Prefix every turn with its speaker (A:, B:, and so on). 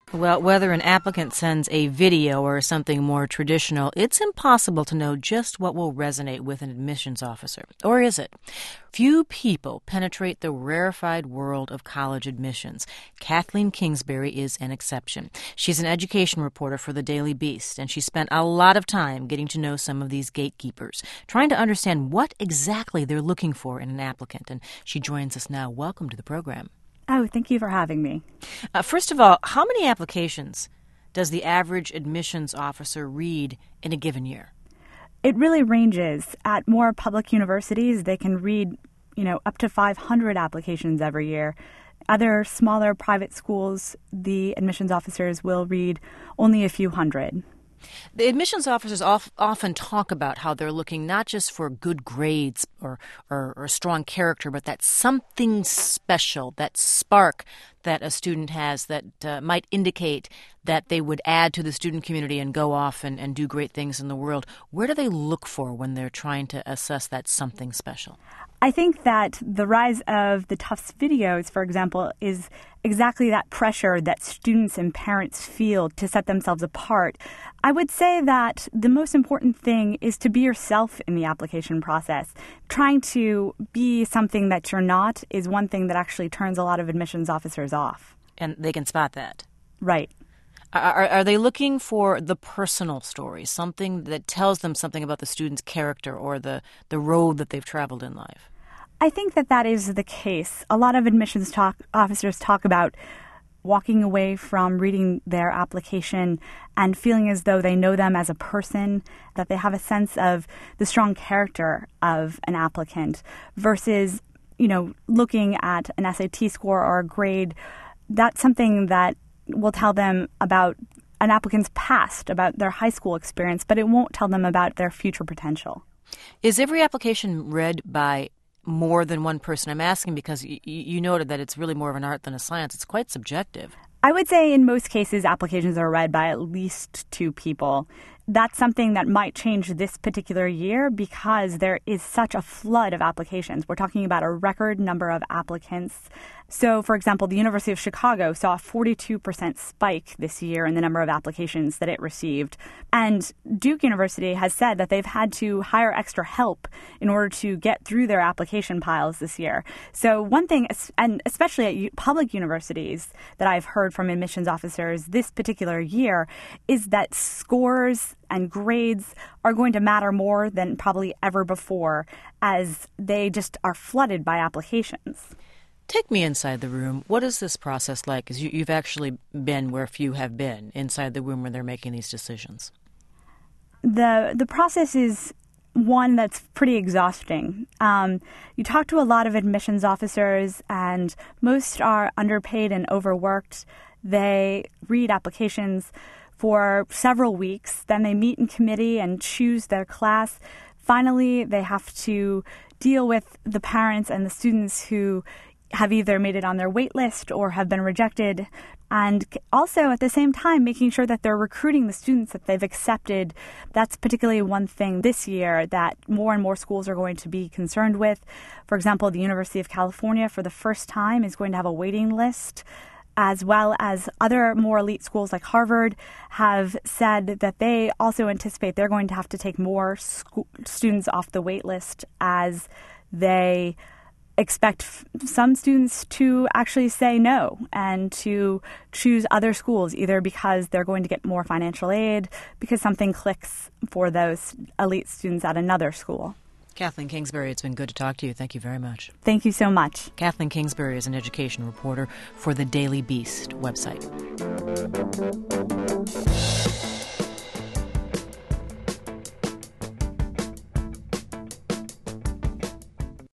A: Well, whether an applicant sends a video or something more traditional, it's impossible to know just what will resonate with an admissions officer. Or is it? Few people penetrate the rarefied world of college admissions. Kathleen Kingsbury is an exception. She's an education reporter for the Daily Beast, and she spent a lot of time getting to know some of these gatekeepers, trying to understand what exactly they're looking for in an applicant. And she joins us now. Welcome to the program.
B: Oh, thank you for having me.
A: First of all, how many applications does the average admissions officer read in a given year?
B: It really ranges. At more public universities, they can read, up to 500 applications every year. Other smaller private schools, the admissions officers will read only a few hundred.
A: The admissions officers often talk about how they're looking not just for good grades or strong character, but that something special, that spark that a student has that might indicate that they would add to the student community and go off and do great things in the world. Where do they look for when they're trying to assess that something special?
B: I think that the rise of the Tufts videos, for example, is exactly that pressure that students and parents feel to set themselves apart. I would say that the most important thing is to be yourself in the application process. Trying to be something that you're not is one thing that actually turns a lot of admissions officers off.
A: And they can spot that.
B: Right.
A: Are they looking for the personal story, something that tells them something about the student's character or the road that they've traveled in life?
B: I think that is the case. A lot of admissions officers talk about walking away from reading their application and feeling as though they know them as a person, that they have a sense of the strong character of an applicant versus, looking at an SAT score or a grade. That's something that will tell them about an applicant's past, about their high school experience, but it won't tell them about their future potential.
A: Is every application read by more than one person? I'm asking because you noted that it's really more of an art than a science. It's quite subjective.
B: I would say in most cases, applications are read by at least two people. That's something that might change this particular year because there is such a flood of applications. We're talking about a record number of applicants. So, for example, the University of Chicago saw a 42% spike this year in the number of applications that it received. And Duke University has said that they've had to hire extra help in order to get through their application piles this year. So one thing, and especially at public universities that I've heard from admissions officers this particular year, is that scores and grades are going to matter more than probably ever before as they just are flooded by applications.
A: Take me inside the room. What is this process like? Because you've actually been where few have been, inside the room where they're making these decisions.
B: The process is one that's pretty exhausting. You talk to a lot of admissions officers, and most are underpaid and overworked. They read applications for several weeks. Then they meet in committee and choose their class. Finally, they have to deal with the parents and the students who have either made it on their wait list or have been rejected, and also at the same time making sure that they're recruiting the students that they've accepted. That's particularly one thing this year that more and more schools are going to be concerned with. For example, the University of California for the first time is going to have a waiting list, as well as other more elite schools like Harvard have said that they also anticipate they're going to have to take more students off the wait list as they expect some students to actually say no and to choose other schools, either because they're going to get more financial aid, because something clicks for those elite students at another school.
A: Kathleen Kingsbury, it's been good to talk to you. Thank you very much.
B: Thank you so much.
A: Kathleen Kingsbury is an education reporter for the Daily Beast website.